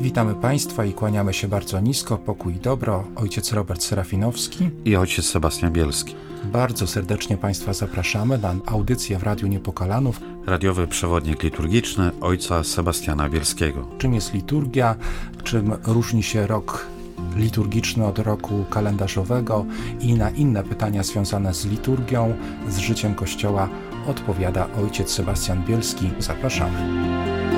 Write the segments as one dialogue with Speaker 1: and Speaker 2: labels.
Speaker 1: Witamy Państwa i kłaniamy się bardzo nisko. Pokój i dobro. Ojciec Robert Serafinowski
Speaker 2: i ojciec Sebastian Bielski.
Speaker 1: Bardzo serdecznie Państwa zapraszamy na audycję w Radiu Niepokalanów.
Speaker 2: Radiowy przewodnik liturgiczny ojca Sebastiana Bielskiego.
Speaker 1: Czym jest liturgia? Czym różni się rok liturgiczny od roku kalendarzowego? I na inne pytania związane z liturgią, z życiem Kościoła odpowiada ojciec Sebastian Bielski. Zapraszamy.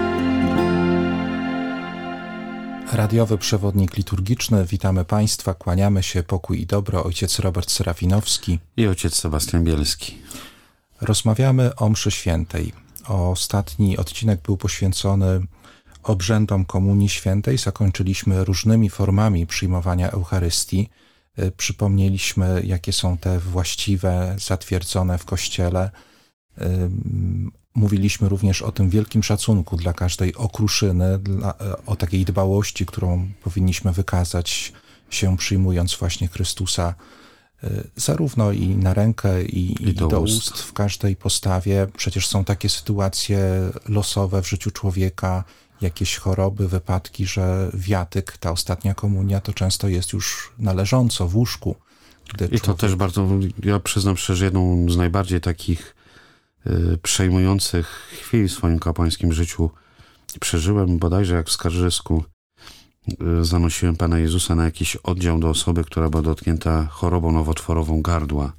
Speaker 1: Radiowy przewodnik liturgiczny. Witamy Państwa, kłaniamy się, pokój i dobro. Ojciec Robert Serafinowski
Speaker 2: i ojciec Sebastian Bielski.
Speaker 1: Rozmawiamy o mszy świętej. Ostatni odcinek był poświęcony obrzędom Komunii Świętej. Zakończyliśmy różnymi formami przyjmowania Eucharystii. Przypomnieliśmy, jakie są te właściwe, zatwierdzone w Kościele. Mówiliśmy również o tym wielkim szacunku dla każdej okruszyny, o takiej dbałości, którą powinniśmy wykazać się przyjmując właśnie Chrystusa zarówno i na rękę, i do ust w każdej postawie. Przecież są takie sytuacje losowe w życiu człowieka, jakieś choroby, wypadki, że wiatyk, ta ostatnia komunia, to często jest już na leżąco w łóżku.
Speaker 2: I to też bardzo, ja przyznam szczerze, jedną z najbardziej takich przejmujących chwil w swoim kapłańskim życiu przeżyłem bodajże jak w Skarżysku. Zanosiłem Pana Jezusa na jakiś oddział do osoby, która była dotknięta chorobą nowotworową gardła.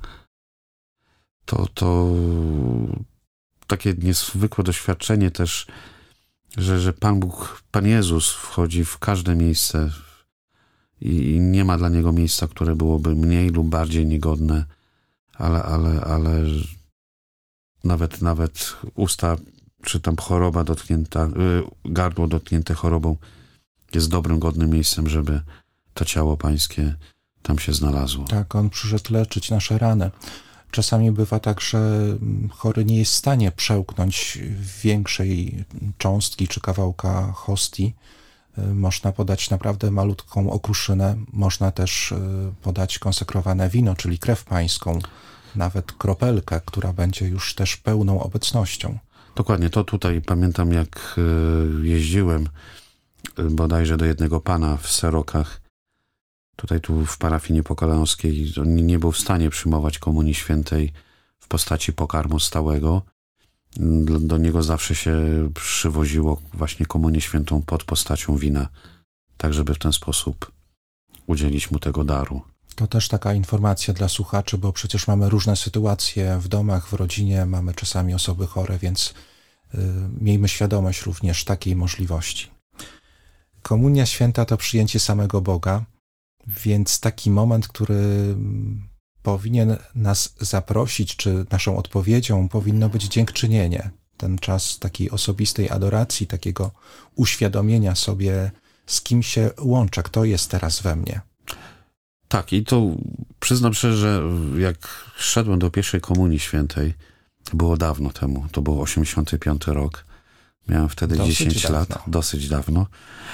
Speaker 2: To takie niezwykłe doświadczenie też, że Pan Bóg, Pan Jezus wchodzi w każde miejsce i nie ma dla Niego miejsca, które byłoby mniej lub bardziej niegodne, ale nawet usta, czy tam choroba dotknięta, gardło dotknięte chorobą jest dobrym, godnym miejscem, żeby to ciało Pańskie tam się znalazło.
Speaker 1: Tak, On przyszedł leczyć nasze rany. Czasami bywa tak, że chory nie jest w stanie przełknąć większej cząstki czy kawałka hostii. Można podać naprawdę malutką okruszynę, można też podać konsekrowane wino, czyli krew pańską, nawet kropelkę, która będzie już też pełną obecnością.
Speaker 2: Dokładnie, to tutaj pamiętam, jak jeździłem bodajże do jednego pana w Serokach, tu w parafii niepokalanowskiej. On nie był w stanie przyjmować Komunii Świętej w postaci pokarmu stałego. Do niego zawsze się przywoziło właśnie Komunię Świętą pod postacią wina, tak żeby w ten sposób udzielić mu tego daru.
Speaker 1: To też taka informacja dla słuchaczy, bo przecież mamy różne sytuacje w domach, w rodzinie, mamy czasami osoby chore, więc miejmy świadomość również takiej możliwości. Komunia Święta to przyjęcie samego Boga, więc taki moment, który powinien nas zaprosić, czy naszą odpowiedzią powinno być dziękczynienie. Ten czas takiej osobistej adoracji, takiego uświadomienia sobie, z kim się łączę, kto jest teraz we mnie.
Speaker 2: Tak, i to przyznam szczerze, że jak szedłem do pierwszej Komunii Świętej, było dawno temu, to był 85 rok, miałem wtedy 10 lat, dosyć dawno.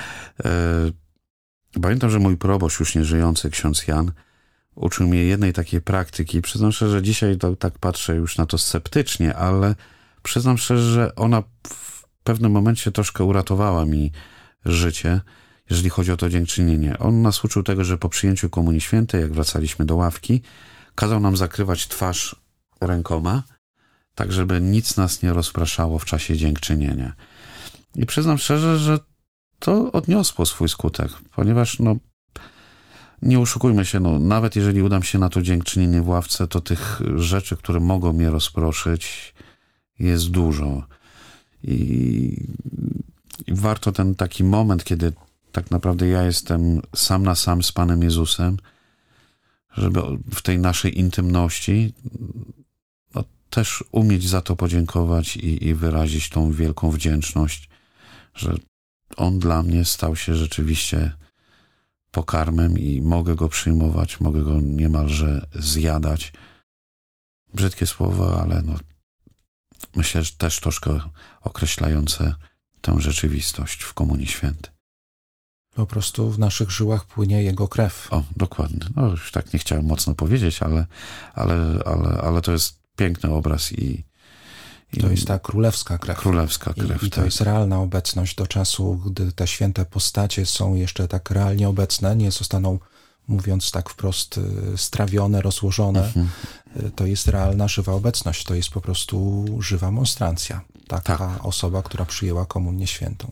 Speaker 2: Pamiętam, że mój proboszcz, już nieżyjący ksiądz Jan, uczył mnie jednej takiej praktyki. Przyznam szczerze, że dzisiaj to tak patrzę już na to sceptycznie, ale przyznam szczerze, że ona w pewnym momencie troszkę uratowała mi życie, jeżeli chodzi o to dziękczynienie. On nas uczył tego, że po przyjęciu Komunii Świętej, jak wracaliśmy do ławki, kazał nam zakrywać twarz rękoma, tak żeby nic nas nie rozpraszało w czasie dziękczynienia. I przyznam szczerze, że to odniosło swój skutek, ponieważ nie oszukujmy się, nawet jeżeli udam się na to dziękczynienie w ławce, to tych rzeczy, które mogą mnie rozproszyć, jest dużo. I warto ten taki moment, kiedy tak naprawdę ja jestem sam na sam z Panem Jezusem, żeby w tej naszej intymności też umieć za to podziękować i wyrazić tą wielką wdzięczność, że On dla mnie stał się rzeczywiście pokarmem i mogę Go przyjmować, mogę Go niemalże zjadać. Brzydkie słowa, ale myślę, że też troszkę określające tę rzeczywistość w Komunii Świętej.
Speaker 1: Po prostu w naszych żyłach płynie Jego krew.
Speaker 2: O, dokładnie. Już tak nie chciałem mocno powiedzieć, ale to jest piękny obraz
Speaker 1: To jest ta królewska krew.
Speaker 2: Królewska krew,
Speaker 1: I to jest realna obecność do czasu, gdy te święte postacie są jeszcze tak realnie obecne, nie zostaną, mówiąc tak wprost, strawione, rozłożone. To jest realna, żywa obecność. To jest po prostu żywa monstrancja. Taka osoba, która przyjęła komunię świętą.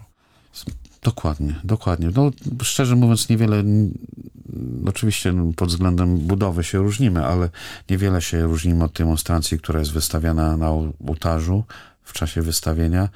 Speaker 2: Dokładnie. No, szczerze mówiąc, niewiele, oczywiście pod względem budowy się różnimy, ale niewiele się różnimy od tej monstrancji, która jest wystawiana na ołtarzu w czasie wystawienia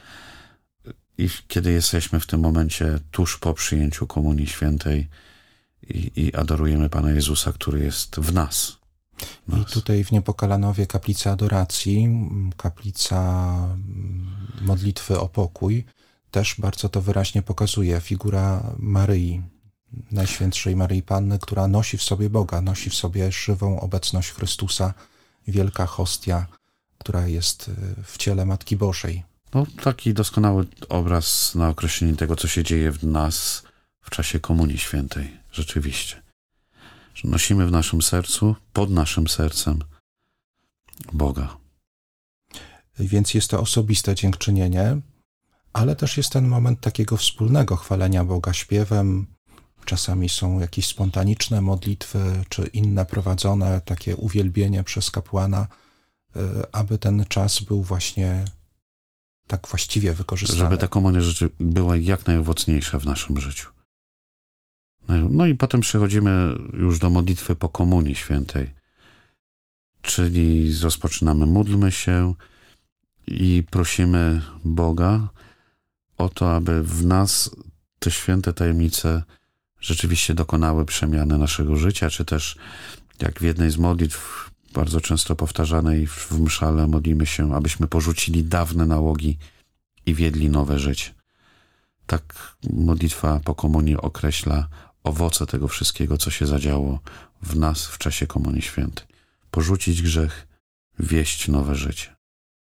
Speaker 2: i kiedy jesteśmy w tym momencie tuż po przyjęciu komunii świętej i adorujemy Pana Jezusa, który jest w nas.
Speaker 1: I tutaj w Niepokalanowie kaplica adoracji, kaplica modlitwy o pokój, też bardzo to wyraźnie pokazuje. Figura Maryi, Najświętszej Maryi Panny, która nosi w sobie Boga, nosi w sobie żywą obecność Chrystusa, wielka hostia, która jest w ciele Matki Bożej.
Speaker 2: No, taki doskonały obraz na określenie tego, co się dzieje w nas w czasie Komunii Świętej. Rzeczywiście. Że nosimy w naszym sercu, pod naszym sercem Boga.
Speaker 1: Więc jest to osobiste dziękczynienie, ale też jest ten moment takiego wspólnego chwalenia Boga śpiewem. Czasami są jakieś spontaniczne modlitwy, czy inne prowadzone, takie uwielbienie przez kapłana, aby ten czas był właśnie tak właściwie wykorzystany.
Speaker 2: Żeby ta komunia była jak najowocniejsza w naszym życiu. No i potem przechodzimy już do modlitwy po Komunii Świętej. Czyli rozpoczynamy, módlmy się i prosimy Boga o to, aby w nas te święte tajemnice rzeczywiście dokonały przemiany naszego życia, czy też jak w jednej z modlitw bardzo często powtarzanej w mszale modlimy się, abyśmy porzucili dawne nałogi i wiedli nowe życie. Tak modlitwa po komunii określa owoce tego wszystkiego, co się zadziało w nas w czasie Komunii Świętej. Porzucić grzech, wieść nowe życie.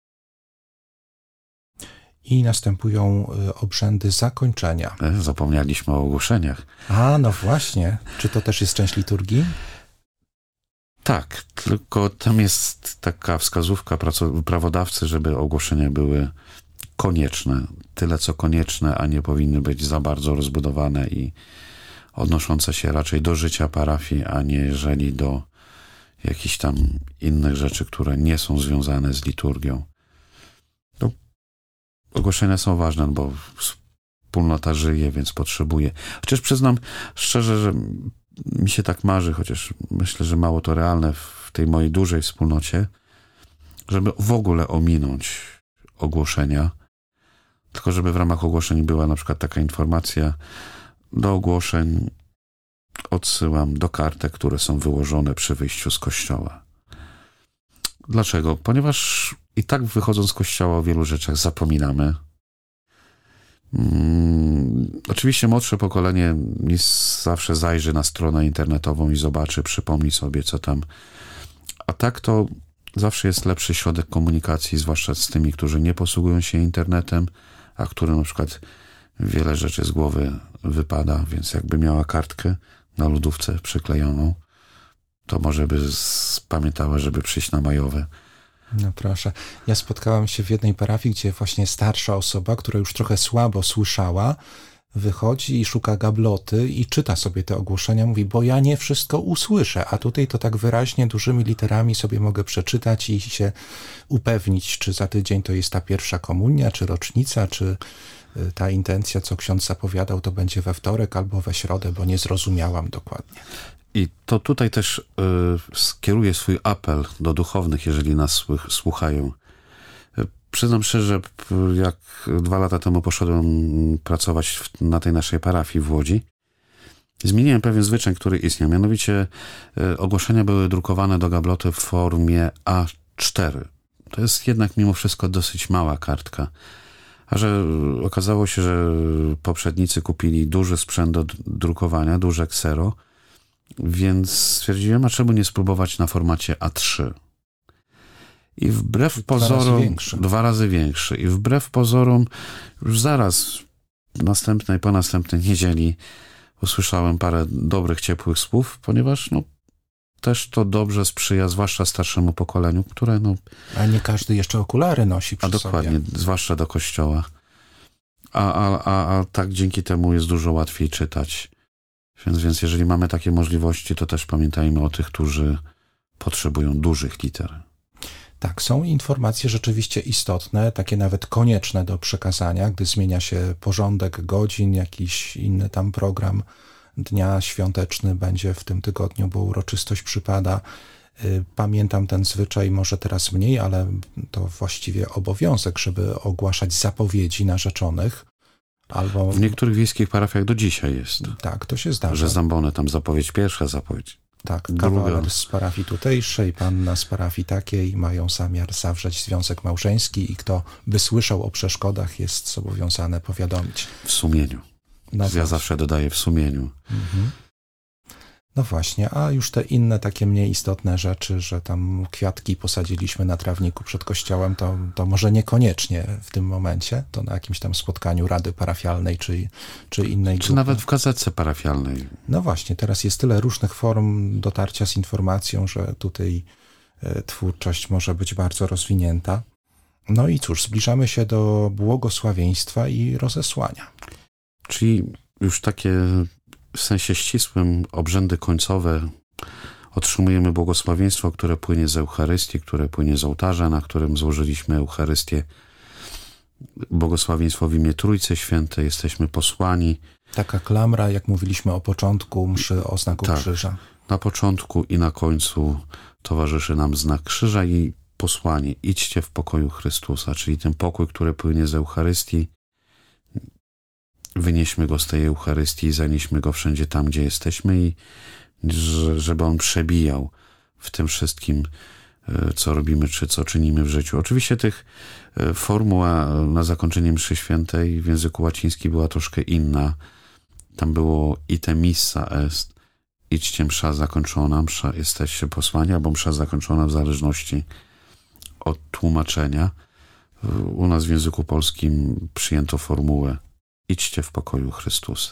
Speaker 1: I następują obrzędy zakończenia.
Speaker 2: Zapomnieliśmy o ogłoszeniach.
Speaker 1: No właśnie. Czy to też jest część liturgii?
Speaker 2: Tak, tylko tam jest taka wskazówka prawodawcy, żeby ogłoszenia były konieczne. Tyle, co konieczne, a nie powinny być za bardzo rozbudowane i odnoszące się raczej do życia parafii, a nie jeżeli do jakichś tam innych rzeczy, które nie są związane z liturgią. To ogłoszenia są ważne, bo wspólnota żyje, więc potrzebuje. Chociaż przyznam szczerze, że mi się tak marzy, chociaż myślę, że mało to realne w tej mojej dużej wspólnocie, żeby w ogóle ominąć ogłoszenia, tylko żeby w ramach ogłoszeń była na przykład taka informacja: do ogłoszeń odsyłam do kartek, które są wyłożone przy wyjściu z kościoła. Dlaczego? Ponieważ i tak wychodząc z kościoła o wielu rzeczach zapominamy. Oczywiście młodsze pokolenie nie zawsze zajrzy na stronę internetową i zobaczy, przypomni sobie, co tam. A tak to zawsze jest lepszy środek komunikacji, zwłaszcza z tymi, którzy nie posługują się internetem, a którym na przykład wiele rzeczy z głowy wypada, więc jakby miała kartkę na lodówce przyklejoną, to może by pamiętała, żeby przyjść na majowe.
Speaker 1: No proszę. Ja spotkałem się w jednej parafii, gdzie właśnie starsza osoba, która już trochę słabo słyszała, wychodzi i szuka gabloty i czyta sobie te ogłoszenia. Mówi, bo ja nie wszystko usłyszę, a tutaj to tak wyraźnie, dużymi literami sobie mogę przeczytać i się upewnić, czy za tydzień to jest ta pierwsza komunia, czy rocznica, czy ta intencja, co ksiądz zapowiadał, to będzie we wtorek albo we środę, bo nie zrozumiałam dokładnie.
Speaker 2: I to tutaj też skieruję swój apel do duchownych, jeżeli nas słuchają. Przyznam szczerze, jak 2 lata temu poszedłem pracować na tej naszej parafii w Łodzi, zmieniłem pewien zwyczaj, który istniał. Mianowicie ogłoszenia były drukowane do gabloty w formie A4. To jest jednak mimo wszystko dosyć mała kartka. A że okazało się, że poprzednicy kupili duży sprzęt do drukowania, duże ksero, więc stwierdziłem, a czemu nie spróbować na formacie A3? I wbrew pozorom... 2 razy większy. I wbrew pozorom już zaraz po następnej niedzieli usłyszałem parę dobrych, ciepłych słów, ponieważ też to dobrze sprzyja, zwłaszcza starszemu pokoleniu, które
Speaker 1: A nie każdy jeszcze okulary nosi przy
Speaker 2: dokładnie,
Speaker 1: sobie.
Speaker 2: zwłaszcza do kościoła. A tak dzięki temu jest dużo łatwiej czytać. Więc jeżeli mamy takie możliwości, to też pamiętajmy o tych, którzy potrzebują dużych liter.
Speaker 1: Tak, są informacje rzeczywiście istotne, takie nawet konieczne do przekazania, gdy zmienia się porządek godzin, jakiś inny tam program dnia świąteczny będzie w tym tygodniu, bo uroczystość przypada. Pamiętam ten zwyczaj, może teraz mniej, ale to właściwie obowiązek, żeby ogłaszać zapowiedzi narzeczonych. Albo
Speaker 2: w niektórych wiejskich parafiach do dzisiaj jest.
Speaker 1: Tak, to się zdarza.
Speaker 2: Że zambony tam zapowiedź pierwsza, zapowiedź
Speaker 1: tak,
Speaker 2: druga.
Speaker 1: Kawaler z parafii tutejszej, panna z parafii takiej mają zamiar zawrzeć związek małżeński i kto by słyszał o przeszkodach, jest zobowiązany powiadomić.
Speaker 2: W sumieniu. Ja zawsze dodaję w sumieniu.
Speaker 1: Mhm. No właśnie, a już te inne takie mniej istotne rzeczy, że tam kwiatki posadziliśmy na trawniku przed kościołem, to może niekoniecznie w tym momencie, to na jakimś tam spotkaniu rady parafialnej czy innej
Speaker 2: Czy
Speaker 1: grupy.
Speaker 2: nawet w gazetce parafialnej.
Speaker 1: No właśnie, teraz jest tyle różnych form dotarcia z informacją, że tutaj twórczość może być bardzo rozwinięta. No i cóż, zbliżamy się do błogosławieństwa i rozesłania.
Speaker 2: Czyli już takie w sensie ścisłym obrzędy końcowe. Otrzymujemy błogosławieństwo, które płynie z Eucharystii, które płynie z ołtarza, na którym złożyliśmy Eucharystię. Błogosławieństwo w imię Trójcy Świętej, jesteśmy posłani.
Speaker 1: Taka klamra, jak mówiliśmy o początku mszy o znaku krzyża.
Speaker 2: Na początku i na końcu towarzyszy nam znak krzyża i posłanie. Idźcie w pokoju Chrystusa, czyli ten pokój, który płynie z Eucharystii. Wynieśmy go z tej Eucharystii i zanieśmy go wszędzie tam, gdzie jesteśmy i żeby on przebijał w tym wszystkim, co robimy, czy co czynimy w życiu. Oczywiście tych formuła na zakończenie mszy świętej w języku łacińskim była troszkę inna. Tam było ite missa est, idźcie msza zakończona, msza jesteście posłani, albo msza zakończona w zależności od tłumaczenia. U nas w języku polskim przyjęto formułę idźcie w pokoju Chrystusa.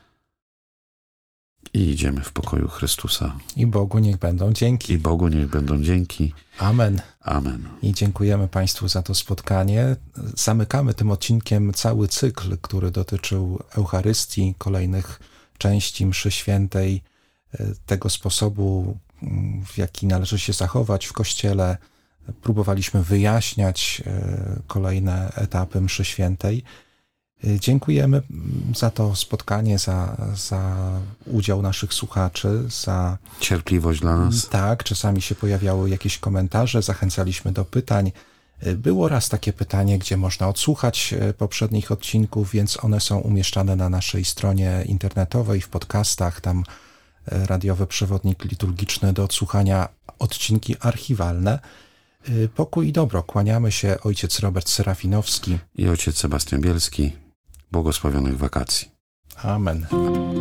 Speaker 2: I idziemy w pokoju Chrystusa.
Speaker 1: I Bogu niech będą dzięki.
Speaker 2: I Bogu niech będą dzięki.
Speaker 1: Amen.
Speaker 2: Amen.
Speaker 1: I dziękujemy Państwu za to spotkanie. Zamykamy tym odcinkiem cały cykl, który dotyczył Eucharystii, kolejnych części mszy świętej, tego sposobu, w jaki należy się zachować w Kościele. Próbowaliśmy wyjaśniać kolejne etapy mszy świętej. Dziękujemy za to spotkanie, za udział naszych słuchaczy, za
Speaker 2: cierpliwość dla nas.
Speaker 1: Tak, czasami się pojawiały jakieś komentarze, zachęcaliśmy do pytań. Było raz takie pytanie, gdzie można odsłuchać poprzednich odcinków, więc one są umieszczane na naszej stronie internetowej, w podcastach, tam radiowy przewodnik liturgiczny do odsłuchania, odcinki archiwalne. Pokój i dobro. Kłaniamy się, ojciec Robert Serafinowski
Speaker 2: i ojciec Sebastian Bielski. Błogosławionych wakacji.
Speaker 1: Amen.